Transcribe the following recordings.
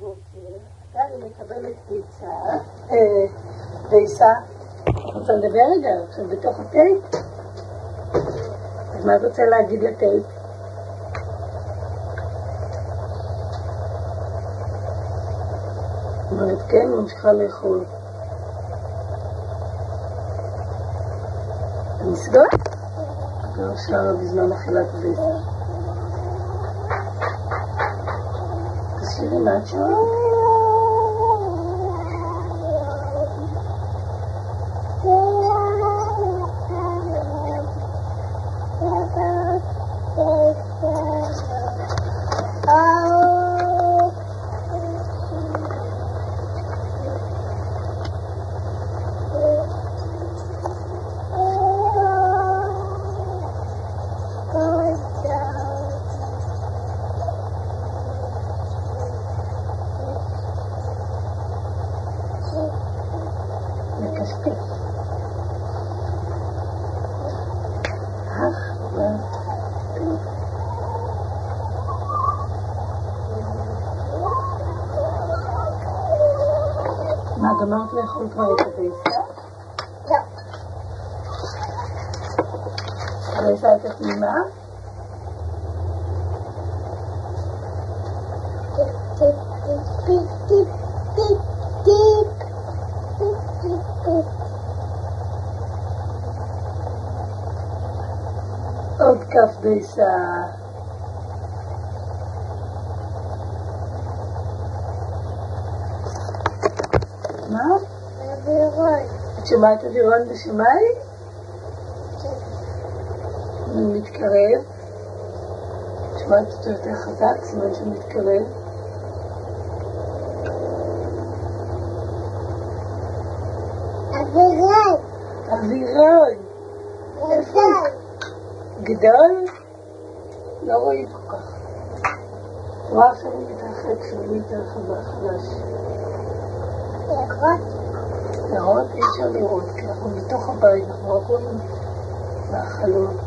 אני מקבלת דייסה. רוצה לדבר רגע? עכשיו בתוך הטייפ? אז מה את רוצה להגיד לטייפ? אומרת כן, ממשיכה לאכול. נסגור? לא שרה בזמן אכילת דייסה. תשאירי מה את שרה? מה, גמרת לאכול כבר את הדייסה? לא. הדייסה הייתה תמימה? טיפ טיפ טיפ טיפ טיפ טיפ טיפ טיפ טיפ. עוד כף דייסה. מה? אווירון. את שומעת אווירון בשמיים? כן. הוא מתקרב. את שומעת אותו יותר חזק, סימן שהוא מתקרב. אווירון. אווירון. גדול. גדול? לא רואים כל כך. רואה עכשיו הוא מתרחק, שהוא יותר חדש. לראות? לראות? אי אפשר לראות, כי אנחנו בתוך הבית, אנחנו רק רואים מהחלון.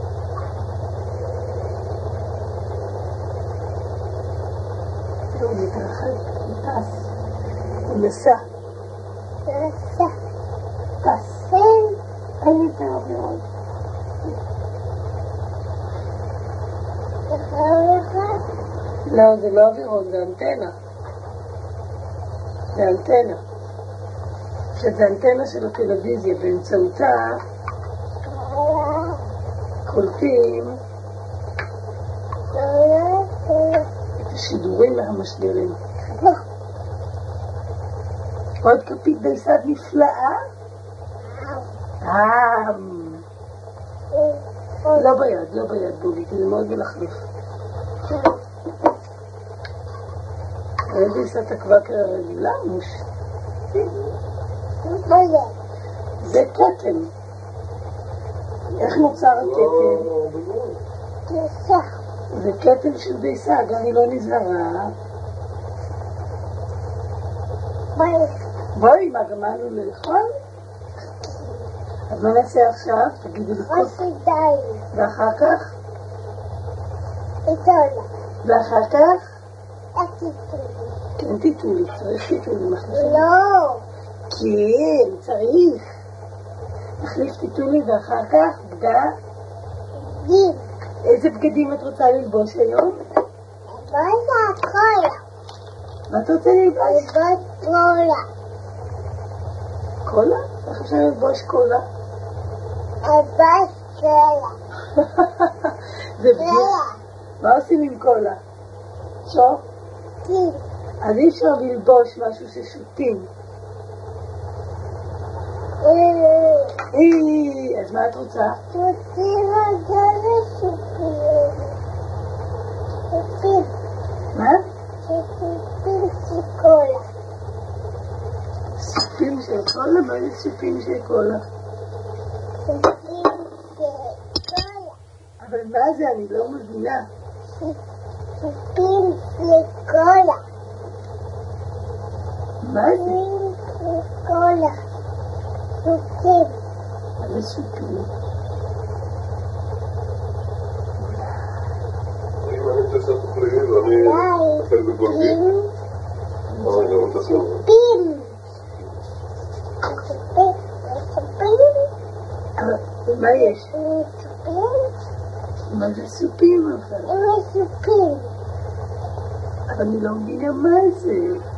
הוא מתרחק, הוא טס. הוא נסע. נסע. טס. אין יותר אווירון. לא, זה לא אווירון, זה אנטנה. זה אנטנה. שזה אנטנה של הטלוויזיה, באמצעותה קולטים את השידורים מהמשדרים. עוד כפית דייסה נפלאה? לא ביד, לא ביד, בובי, תלמוד ולחליף. דייסה תקווה כרגילה, מוש. זה קטן. איך נוצר הקטן? דייסה. זה קטן של דייסה, גם היא לא נזהרה. בואי, מה גמרנו לאכול? אז מה נעשה עכשיו? תגידי לי כוס. ואחר כך? ואחר כך? כן, טיטולי, צריך טיטולי. לא. כן, צריך. נחליף טיטולי ואחר כך בגדים. איזה בגדים את רוצה ללבוש היום? קולה. מה את רוצה ללבוש? קולה. קולה? איך אפשר ללבוש קולה? קולה. זה בגדים. מה עושים עם קולה? שוב? כן. אז אי אפשר ללבוש משהו ששותים. אז מה את רוצה? שותים מה? שותים של קולה. סופים של קולה? מה זה סופים של קולה? שותים של קולה. אבל מה זה? אני לא מבינה. שותים של קולה. מה זה? שותים של קולה. שותים. מה זה סופים? אני רוצה שאת תוכלי, ואני אוכל בגולגים. מצופים. מה יש? מצופים? מה זה סופים אבל? מצופים. אבל אני לא מבינה מה זה.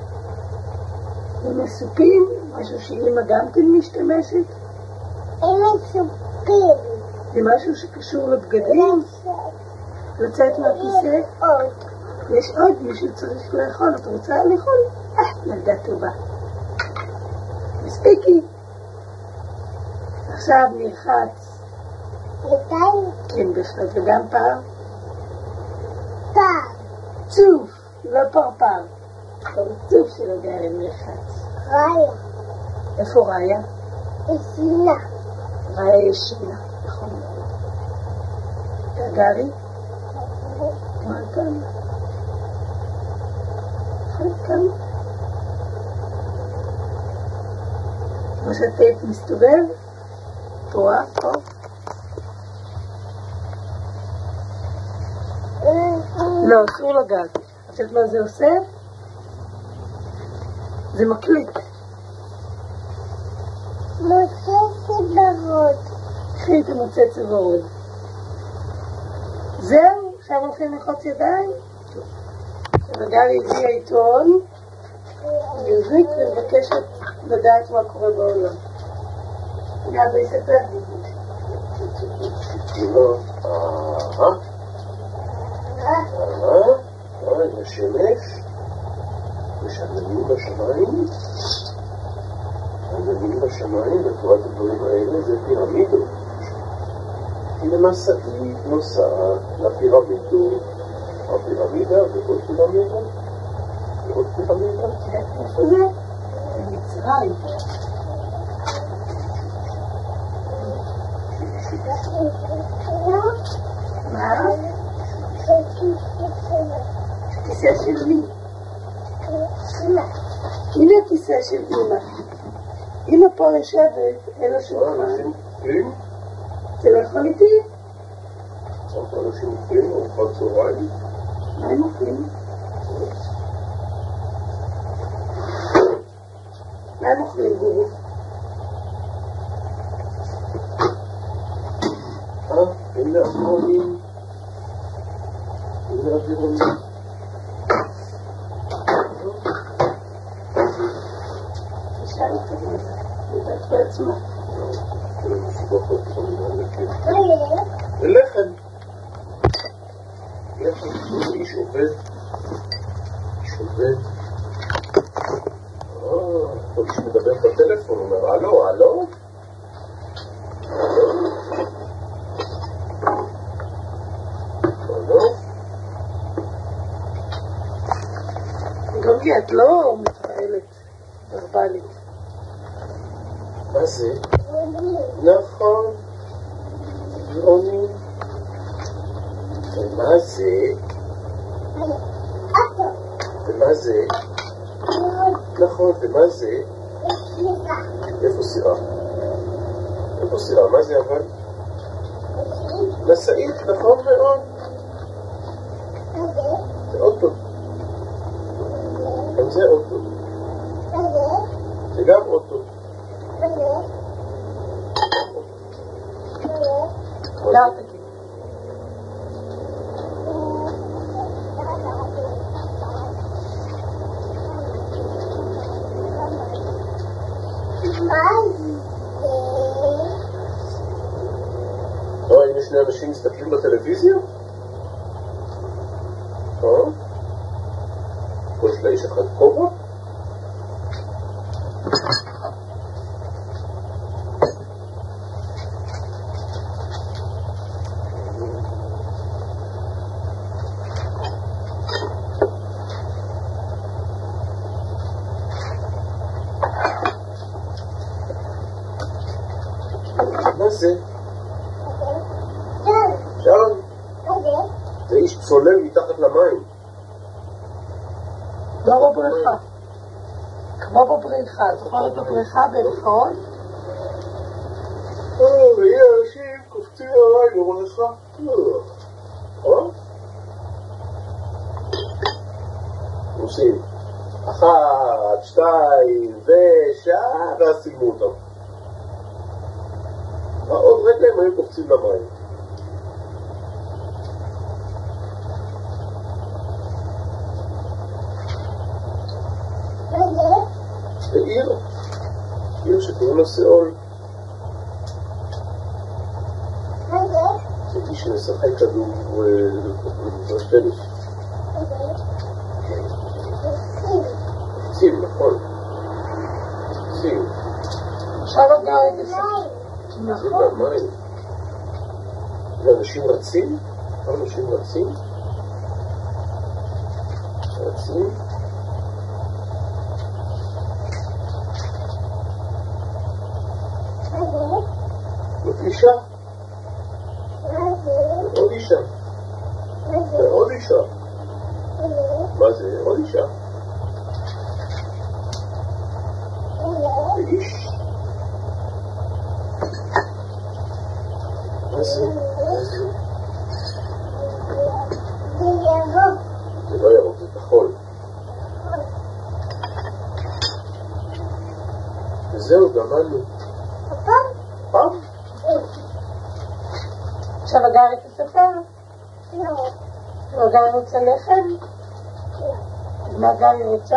זה מסופים? משהו שאמא גם כן משתמשת? מצופים. זה משהו שקשור לבגדים? לצאת מהכיסא? עוד. יש עוד מישהו צריך לאכול. את רוצה לאכול? ילדה טובה. מספיקי. עכשיו נרחץ. ידיים? כן, בהחלט, וגם פעם. פעם. צוף, לא פרפר. צוף של הגרם נרחץ. ראיה. איפה ראיה? ישנה. ראיה ישנה, נכון מאוד. גרי? מה כאן? כאן? כמו שהטייפ מסתובב? פה, פה. לא, אסור לגעת. את יודעת מה זה עושה? זה מקליט. מוצץ ורוד. קחי את המוצץ ורוד. זהו? עכשיו הולכים לחוץ ידיים? וגרי הביאה עיתון בעברית ומבקשת לדעת מה קורה בעולם. גבי יספר. עם השמש, יש עננים בשמיים, עננים בשמיים, ותורת הדברים האלה זה פירמידות. הנה משאית נוסעת לפירמידות, הפירמידה ועוד פירמידה, ועוד פירמידה. איפה זה? במצרים. מה? כיסא של מי? הנה הכיסא של אמא. אמא פה יושבת, אין לה שולחן. אנשים אוכלים? אתה לא יכול איתי? אנשים אוכלים, ארוחת צהריים. מה הם אוכלים? מה הם אוכלים, גורו? הנה אווירונים. הנה אווירונים. תשאל אותי, יודעת בעצמה. לחם. לחם, איש עובד. איש עובד. עוד איש מדבר בטלפון, אומר, הלו, הלו? גם לי, את לא מתפעלת, ורבלית. מה זה? נכון. אווירונים. ומה זה? ומה זה? נכון, ומה זה? איפה סירה? איפה סירה? מה זה אבל? נשאית, נכון מאוד. זה אוטו. גם זה אוטו. זה גם אוטו. לא, תגיד. אם יש שני אנשים מסתכלים בטלוויזיה? פה יש לאיש אחד כובע? מה זה? שם? זה איש צולל מתחת למים. כמו בבריכה. כמו בבריכה. זוכרת בבריכה בבריכות? ויהיה אנשים קופצים עליי בבריכה. עושים. אחת, שתיים, ושעה, ואז צילמו אותם. עוד רגע הם היו קופצים למים. עיר שקוראים לו סאול. זה איש שמשחק כדור טניס. קופצים, נכון. קופצים. עכשיו הגר קופצים מהמים. ואנשים רצים? אנשים רצים? רצים? זאת אישה. עוד אישה. עוד אישה. מה זה? עוד אישה. ואיש. מה זה? זה לא ירוק, זה כחול. וזהו, גמרנו. פעם? עכשיו הגר תספר? הגר רוצה לחם? מה הגר רוצה?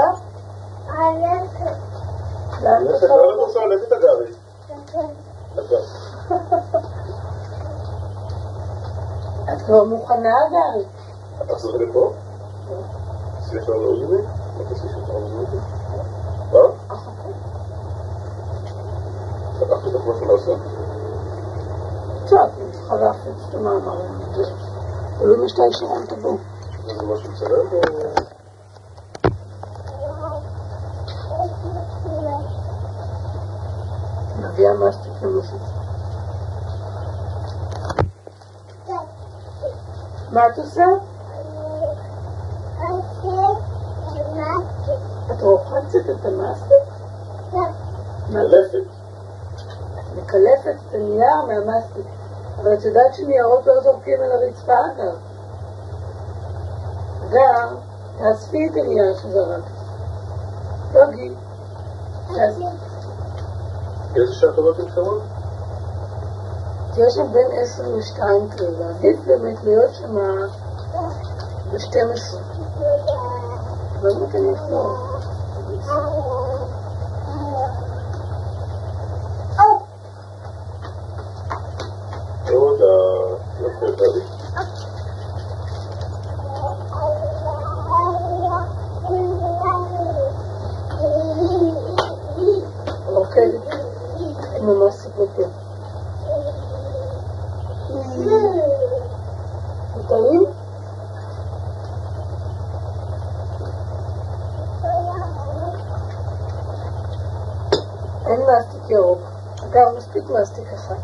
לאן לחם, לא רוצה ללכת הגרי. את כבר מוכנה הגר? אתה חוזר לפה? סליחה לא עוזרי? מה תעשי שאתה עוזרי? מה? פתחת את משהו לעשות? טוב, אני צריכה להפיץ את המאמרים. תלוי משתה ישרון תבוא. זה משהו מצלם או... מביאה מסטיק למוסיף. מה את עושה? את רוחצת את המסטיק? מלפת. מקלפת את הנייר מהמסטיק. אבל את יודעת שניירות לא זורקים על הרצפה אגב. אגב, תאספי את הנייר שזרקת. יוגי, תאספי. איזה שעה טובות עם שרון? תהיה שם בין 10 ל-2 כרגע. עדיף באמת להיות שם ב-12. אבל מה כאן יחזור? עוד יפה תאבי. אוקיי, ממש סיפוטים. מטעים? אין מסטיק ירוק. אגב, מספיק מסטיק אחד.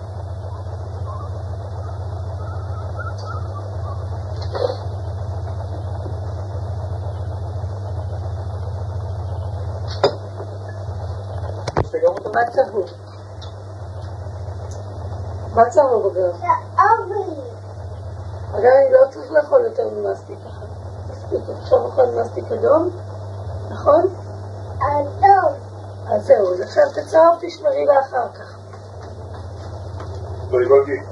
מה צהוב? מה צהוב אגב? אגב, אני לא צריך לאכול יותר ממסטיק אחד. מספיק, עכשיו אוכל מסטיק אדום, נכון? אדום. אז זהו, אז עכשיו תצהוב תשמרי לאחר כך. לא הבנתי.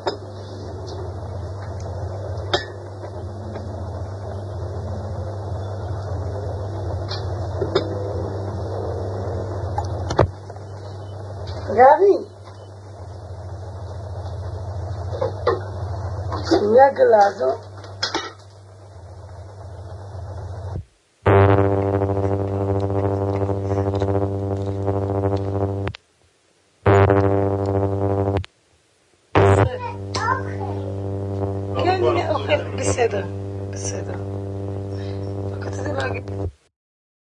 גרי, שמי הגלה הזאת? כן, הנה אוכל, בסדר, בסדר. רק רציתי להגיד